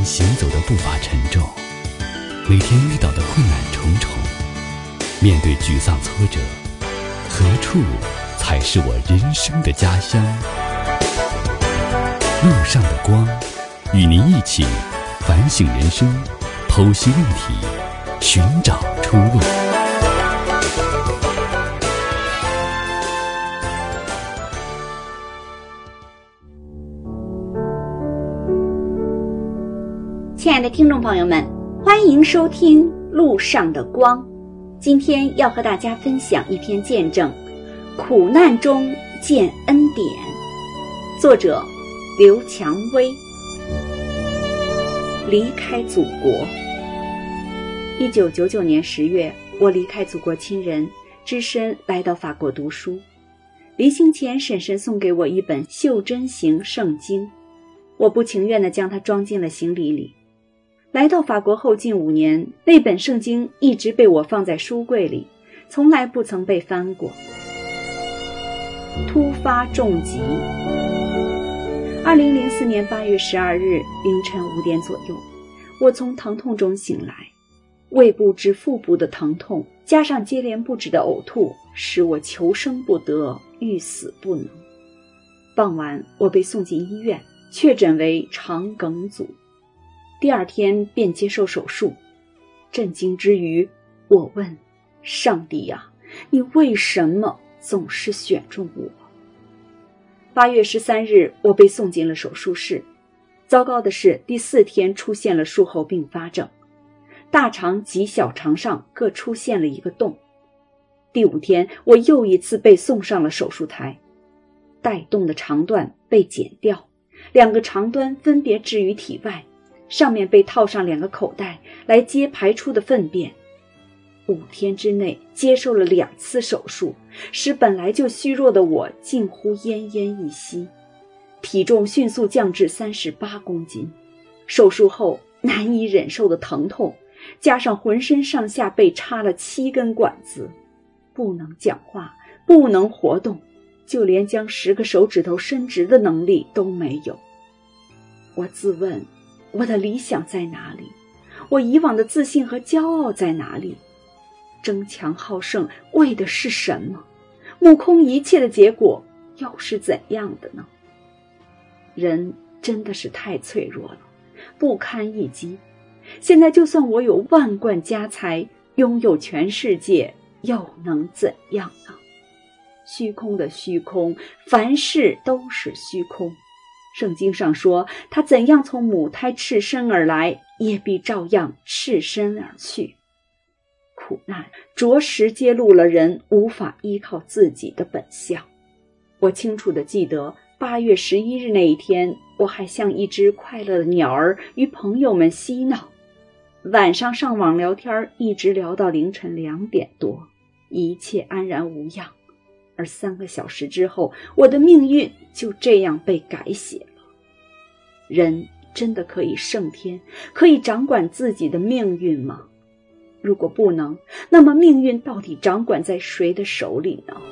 行走的步伐沉重，每天遇到的困难重重，面对沮丧挫折，何处才是我人生的家乡？路上的光，与您一起反省人生，剖析问题，寻找出路。 亲爱的听众朋友们，欢迎收听路上的光。今天要和大家分享一篇见证，苦难中见恩典。作者刘蔷薇。离开祖国。1999年10月，我离开祖国亲人，只身来到法国读书。离行前，婶婶送给我一本袖珍型圣经，我不情愿地将它装进了行李里。来到法国后近5年，那本圣经一直被我放在书柜里，从来不曾被翻过。突发重疾。2004年8月12日凌晨5点左右，我从疼痛中醒来，胃部至腹部的疼痛加上接连不止的呕吐，使我求生不得，欲死不能。傍晚，我被送进医院，确诊为肠梗阻。第2天便接受手术。震惊之余，我问上帝呀，你为什么总是选中我？8月13日，我被送进了手术室。糟糕的是，第4天出现了术后并发症，大肠及小肠上各出现了一个洞。第5天，我又一次被送上了手术台，带动的肠段被剪掉，2个肠端分别置于体外，上面被套上2个口袋来接排出的粪便。5天之内接受了2次手术，使本来就虚弱的我近乎奄奄一息，体重迅速降至38公斤。手术后难以忍受的疼痛，加上浑身上下被插了7根管子，不能讲话，不能活动，就连将10个手指头伸直的能力都没有。我自问，我的理想在哪里？我以往的自信和骄傲在哪里？争强好胜为的是什么？目空一切的结果又是怎样的呢？人真的是太脆弱了，不堪一击。现在就算我有万贯家财，拥有全世界，又能怎样呢？虚空的虚空，凡事都是虚空。圣经上说，他怎样从母胎赤身而来，也必照样赤身而去。苦难着实揭露了人无法依靠自己的本相。我清楚地记得8月11日那一天，我还像一只快乐的鸟儿与朋友们嬉闹。晚上上网聊天，一直聊到凌晨2点多，一切安然无恙。而3个小时之后，我的命运就这样被改写了。人真的可以胜天，可以掌管自己的命运吗？如果不能，那么命运到底掌管在谁的手里呢？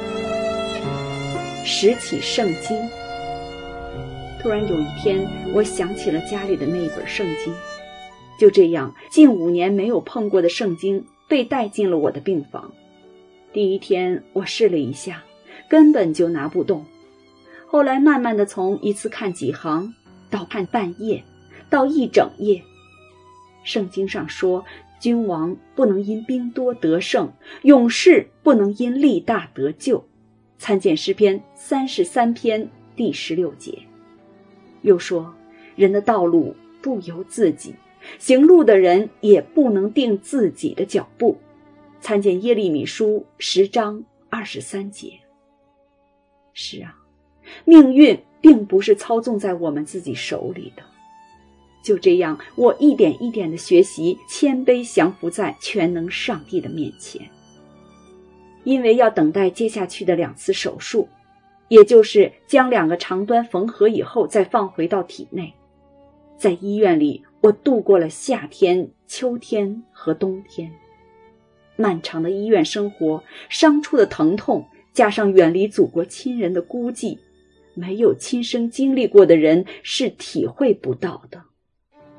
拾起圣经。突然有一天，我想起了家里的那本圣经。就这样，近5年没有碰过的圣经被带进了我的病房。第1天我试了一下，根本就拿不动。后来慢慢的从一次看几行，到看半页，到1整页。圣经上说，君王不能因兵多得胜，勇士不能因力大得救。参见诗篇33篇第16节。又说，人的道路不由自己，行路的人也不能定自己的脚步。参见耶利米书10章23节。是啊，命运并不是操纵在我们自己手里的。就这样，我一点一点地学习谦卑降服在全能上帝的面前。因为要等待接下去的2次手术，也就是将2个肠端缝合以后再放回到体内。在医院里，我度过了夏天、秋天和冬天。漫长的医院生活，伤处的疼痛，加上远离祖国亲人的孤寂，没有亲身经历过的人是体会不到的。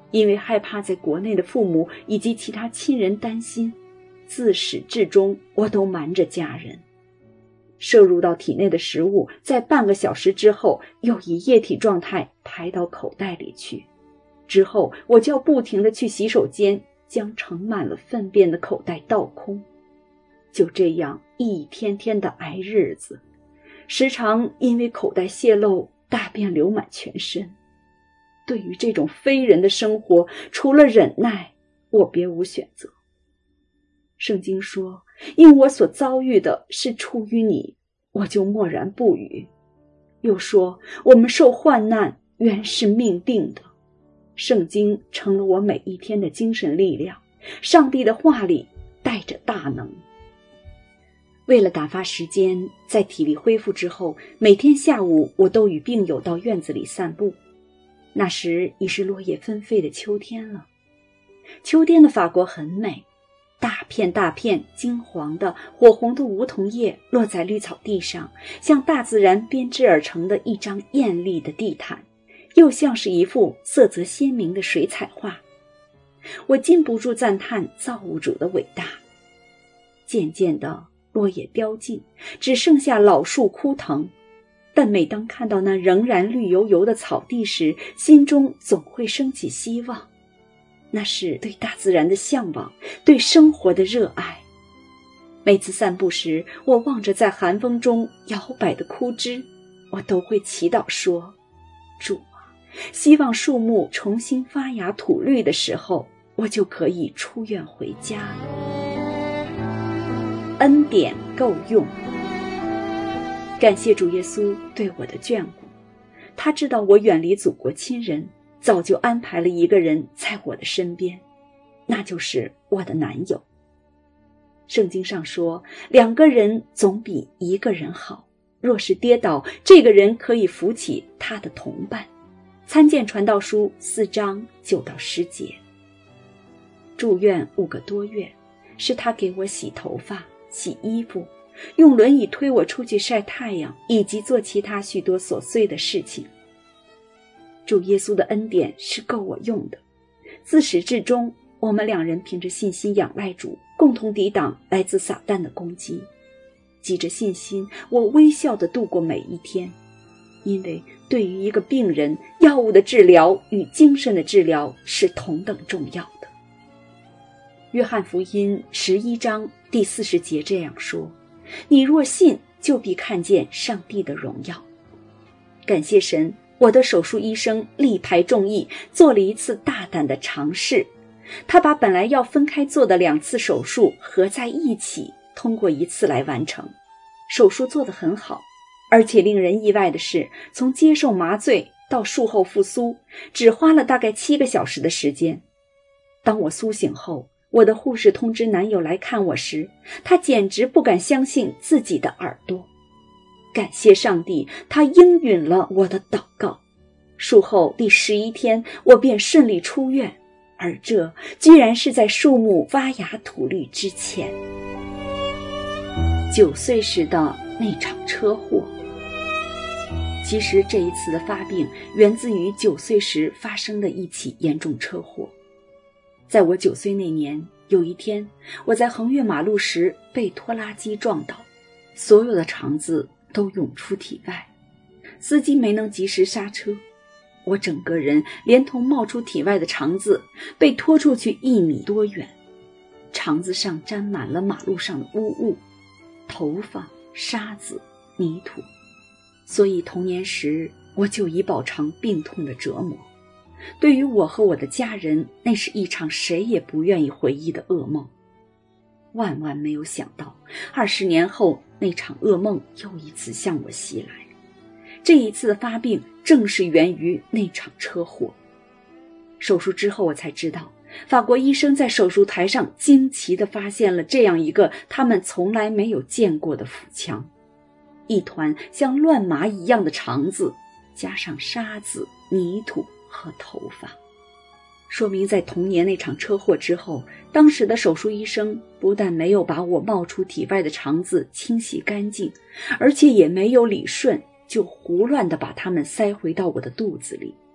因为害怕在国内的父母以及其他亲人担心，自始至终我都瞒着家人。摄入到体内的食物在半个小时之后又以液体状态排到口袋里去，之后我就要不停地去洗手间将盛满了粪便的口袋倒空。就这样一天天的挨日子，时常因为口袋泄漏，大便流满全身。对于这种非人的生活，除了忍耐，我别无选择。圣经说，因我所遭遇的是出于你，我就默然不语。又说，我们受患难原是命定的。圣经成了我每一天的精神力量，上帝的话里带着大能。为了打发时间，在体力恢复之后，每天下午我都与病友到院子里散步。那时已是落叶纷飞的秋天了。秋天的法国很美，大片大片金黄的火红的梧桐叶落在绿草地上，像大自然编织而成的一张艳丽的地毯，又像是一幅色泽鲜明的水彩画。我禁不住赞叹造物主的伟大。渐渐的，落叶凋尽，只剩下老树枯藤，但每当看到那仍然绿油油的草地时，心中总会升起希望。那是对大自然的向往，对生活的热爱。每次散步时，我望着在寒风中摇摆的枯枝，我都会祈祷说，主啊，希望树木重新发芽吐绿的时候，我就可以出院回家了。恩典够用。感谢主耶稣对我的眷顾，他知道我远离祖国亲人，早就安排了一个人在我的身边，那就是我的男友。圣经上说，2个人总比1个人好，若是跌倒，这个人可以扶起他的同伴。参见传道书4章9到10节。住院5个多月，是他给我洗头发、洗衣服，用轮椅推我出去晒太阳，以及做其他许多琐碎的事情。主耶稣的恩典是够我用的，自始至终，我们2人凭着信心仰赖主，共同抵挡来自撒旦的攻击。记着信心，我微笑地度过每一天，因为对于一个病人，药物的治疗与精神的治疗是同等重要的。约翰福音11章第40节这样说，你若信，就必看见上帝的荣耀。感谢神，我的手术医生力排众议，做了一次大胆的尝试。他把本来要分开做的2次手术合在一起，通过1次来完成。手术做得很好，而且令人意外的是，从接受麻醉到术后复苏，只花了大概7个小时的时间。当我苏醒后，我的护士通知男友来看我时，他简直不敢相信自己的耳朵。感谢上帝，他应允了我的祷告。术后第11天，我便顺利出院，而这居然是在树木发芽吐绿之前。9岁时的那场车祸。其实这一次的发病源自于9岁时发生的一起严重车祸。在我9岁那年，有一天，我在横越马路时被拖拉机撞倒，所有的肠子都涌出体外，司机没能及时刹车，我整个人连同冒出体外的肠子被拖出去1米多远，肠子上沾满了马路上的污物，头发、沙子、泥土。所以童年时我就以饱尝病痛的折磨。对于我和我的家人，那是一场谁也不愿意回忆的噩梦。万万没有想到，20年后，那场噩梦又一次向我袭来。这一次的发病正是源于那场车祸。手术之后我才知道，法国医生在手术台上惊奇地发现了这样一个他们从来没有见过的腹腔，一团像乱麻一样的肠子，加上沙子、泥土和头发。说明在童年那场车祸之后，当时的手术医生不但没有把我冒出体外的肠子清洗干净，而且也没有理顺，就胡乱地把它们塞回到我的肚子里。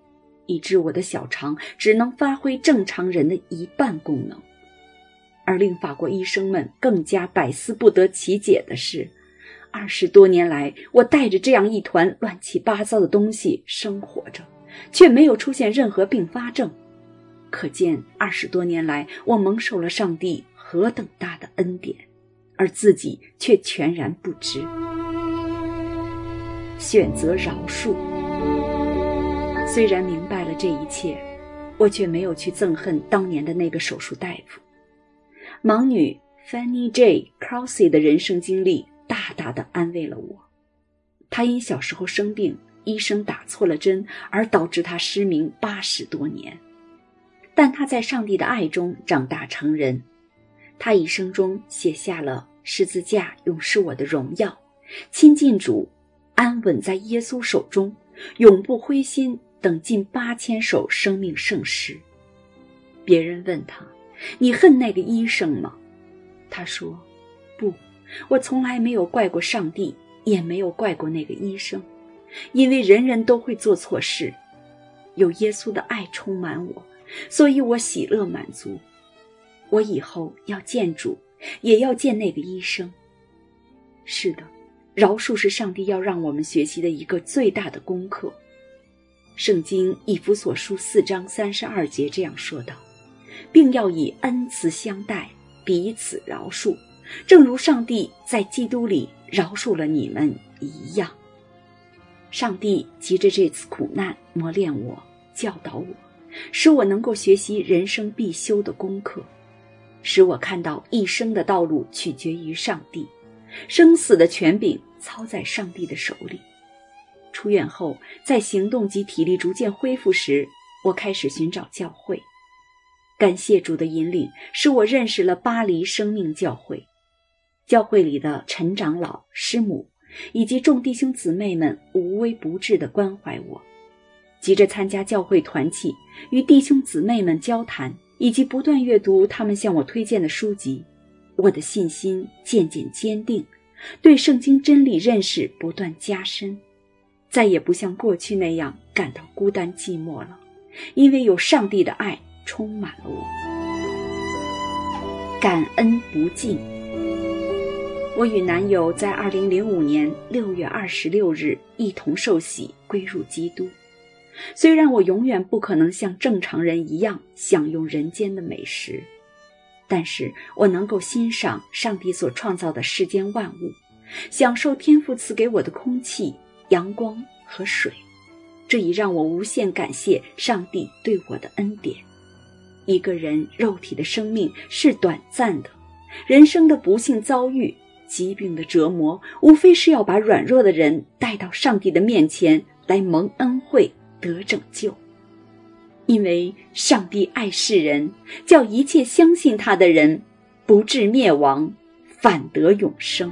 以致我的小肠只能发挥正常人的一半功能。而令法国医生们更加百思不得其解的是，20多年来，我带着这样一团乱七八糟的东西生活着，却没有出现任何并发症。可见20多年来，我蒙受了上帝何等大的恩典，而自己却全然不知。选择饶恕。虽然明白了这一切，我却没有去憎恨当年的那个手术大夫。盲女 Fanny J. Crousey 的人生经历大大地安慰了我。她因小时候生病，医生打错了针，而导致她失明80多年。但她在上帝的爱中长大成人。她一生中写下了十字架永是我的荣耀、亲近主、安稳在耶稣手中、永不灰心等近8000首生命圣诗。别人问她，你恨那个医生吗？她说，不，我从来没有怪过上帝，也没有怪过那个医生，因为人人都会做错事，有耶稣的爱充满我，所以我喜乐满足。我以后要见主，也要见那个医生。是的，饶恕是上帝要让我们学习的一个最大的功课。圣经以弗所书4章32节这样说道，并要以恩慈相待，彼此饶恕，正如上帝在基督里饶恕了你们一样。上帝藉着这次苦难磨练我，教导我，使我能够学习人生必修的功课，使我看到一生的道路取决于上帝，生死的权柄操在上帝的手里。出院后，在行动及体力逐渐恢复时，我开始寻找教会。感谢主的引领，使我认识了巴黎生命教会。教会里的陈长老、师母以及众弟兄姊妹们无微不至地关怀我。急着参加教会团契，与弟兄姊妹们交谈，以及不断阅读他们向我推荐的书籍，我的信心渐渐坚定，对圣经真理认识不断加深，再也不像过去那样感到孤单寂寞了，因为有上帝的爱充满了我。感恩不尽。我与男友在2005年6月26日一同受洗归入基督。虽然我永远不可能像正常人一样享用人间的美食，但是我能够欣赏上帝所创造的世间万物，享受天父赐给我的空气、阳光和水，这已让我无限感谢上帝对我的恩典。一个人肉体的生命是短暂的，人生的不幸遭遇、疾病的折磨，无非是要把软弱的人带到上帝的面前来蒙恩惠得拯救。因为上帝爱世人，叫一切相信他的人不至灭亡，反得永生。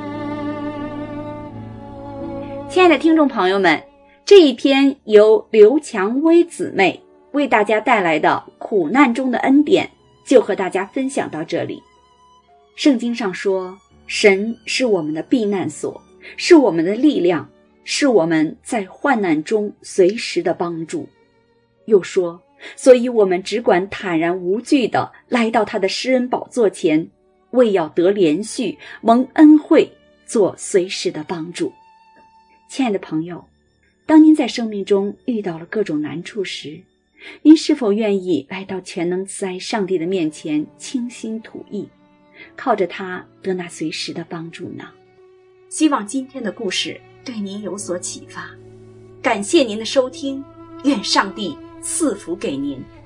亲爱的听众朋友们，这一篇由刘蔷薇姊妹为大家带来的苦难中的恩典，就和大家分享到这里。圣经上说，神是我们的避难所，是我们的力量，是我们在患难中随时的帮助。又说，所以我们只管坦然无惧地来到他的施恩宝座前，为要得连续蒙恩惠，做随时的帮助。亲爱的朋友，当您在生命中遇到了各种难处时，您是否愿意来到全能慈爱上帝的面前倾心吐意，靠着他得那随时的帮助呢？希望今天的故事对您有所启发。感谢您的收听，愿上帝赐福给您。